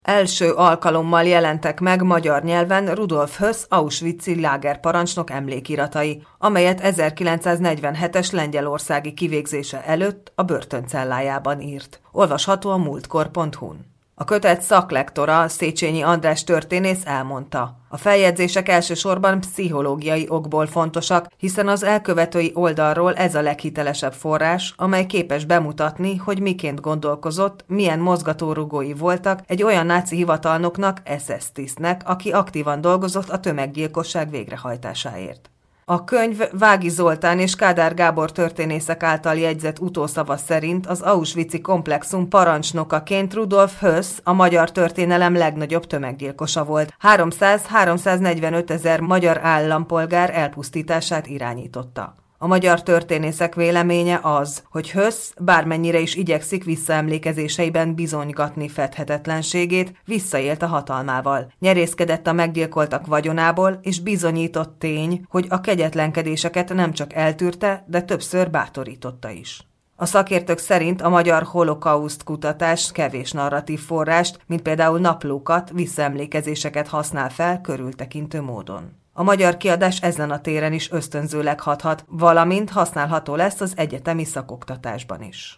Első alkalommal jelentek meg magyar nyelven Rudolf Höss auschwitzi lágerparancsnok emlékiratai, amelyet 1947-es lengyelországi kivégzése előtt a börtöncellájában írt. Olvasható a múltkor.hu-n. A kötet szaklektora, Széchenyi András történész elmondta: a feljegyzések elsősorban pszichológiai okból fontosak, hiszen az elkövetői oldalról ez a leghitelesebb forrás, amely képes bemutatni, hogy miként gondolkozott, milyen mozgatórugói voltak egy olyan náci hivatalnoknak, SS tisztnek, aki aktívan dolgozott a tömeggyilkosság végrehajtásáért. A könyv Vági Zoltán és Kádár Gábor történészek által jegyzett utószava szerint az auschwitzi komplexum parancsnokaként Rudolf Höss a magyar történelem legnagyobb tömeggyilkosa volt. 300-345 ezer magyar állampolgár elpusztítását irányította. A magyar történészek véleménye az, hogy Höss bármennyire is igyekszik visszaemlékezéseiben bizonygatni fedhetetlenségét, visszaélt a hatalmával. Nyerészkedett a meggyilkoltak vagyonából, és bizonyított tény, hogy a kegyetlenkedéseket nem csak eltűrte, de többször bátorította is. A szakértők szerint a magyar holokauszt kutatás kevés narratív forrást, mint például naplókat, visszaemlékezéseket használ fel körültekintő módon. A magyar kiadás ezen a téren is ösztönzőleg hathat, valamint használható lesz az egyetemi szakoktatásban is.